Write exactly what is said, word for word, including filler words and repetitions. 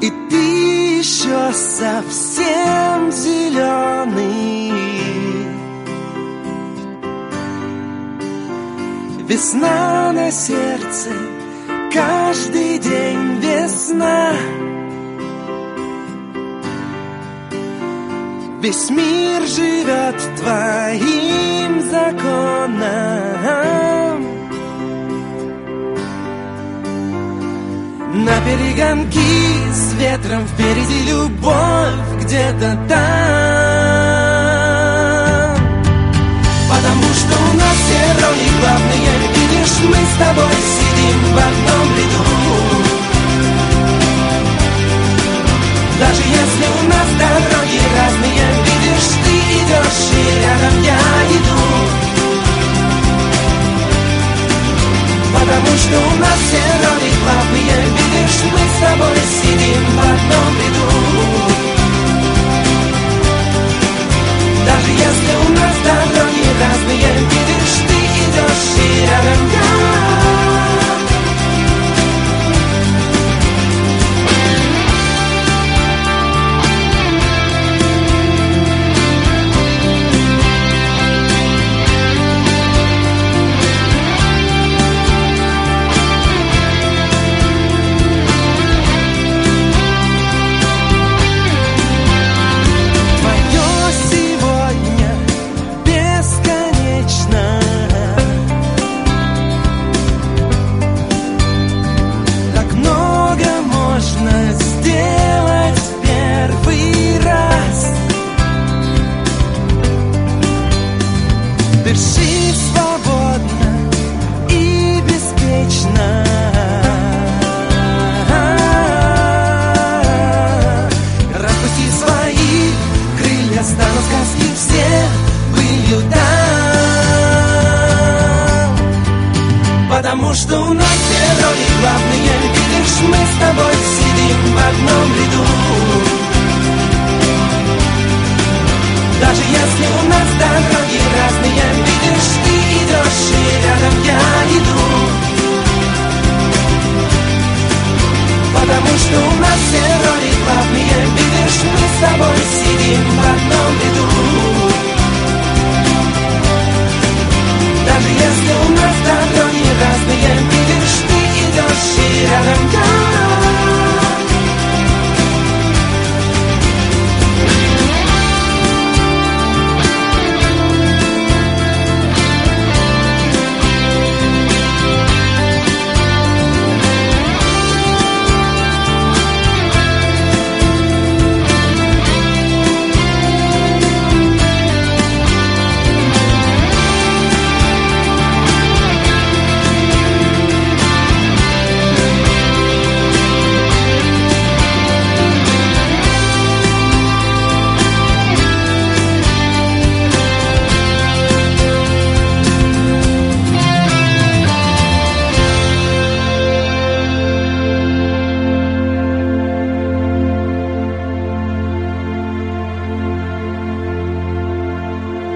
И ты еще совсем зеленый. Весна на сердце, каждый день весна. Весь мир живет твоим законом. На перегонки с ветром впереди любовь где-то там. Потому что у нас все роли главные. Видишь, мы с тобой сидим в одном ряду. Даже если у нас дороги разные, видишь, ты идешь и рядом я иду. Потому что у нас все роли главные. Видишь, мы с тобой сидим в одном ряду. Даже если у нас дороги разные, видишь, ты идешь и рядом я. Потому что у нас все роли главные. Видишь, мы с тобой сидим в одном ряду. Даже если у нас дороги разные, видишь, ты идешь и рядом я иду.